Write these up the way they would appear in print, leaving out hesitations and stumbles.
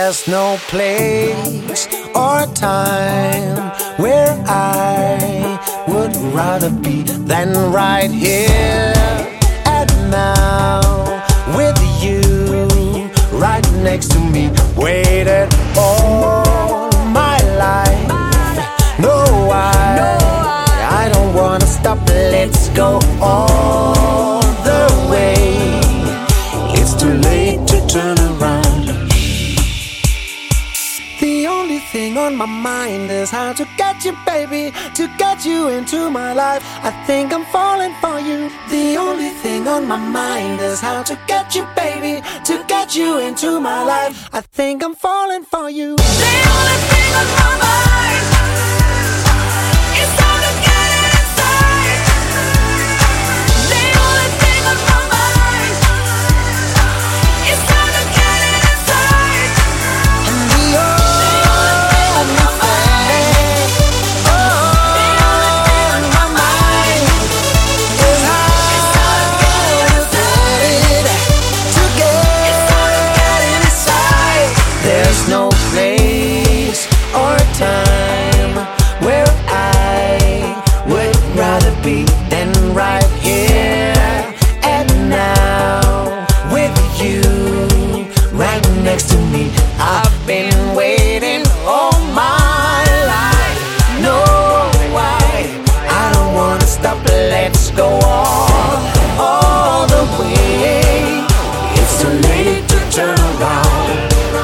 There's no place or time where I would rather be than right here and now with you right next to me. Waited all my life. No, I don't wanna stop. Let's go all the way. It's too late to turn around. The only thing on my mind is how to get you, baby, to get you into my life. I think I'm falling for you. The only thing on my mind is how to get you, baby, to get you into my life. I think I'm falling for you. The only thing on my mind is how to get inside. The only thing on my mind is how to get inside. And the only thing on my mind is how to get inside. There's no place or time where I would rather be than right here and now with you right next to me. I've been waiting all my life. No, I don't wanna stop. Let's go all the way. It's too late to turn around.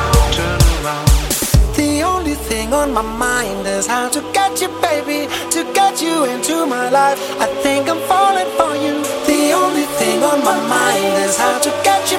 The only thing on my mind is how to get you, baby, to get you into my life. I think I'm falling for you. The only thing on my mind is how to get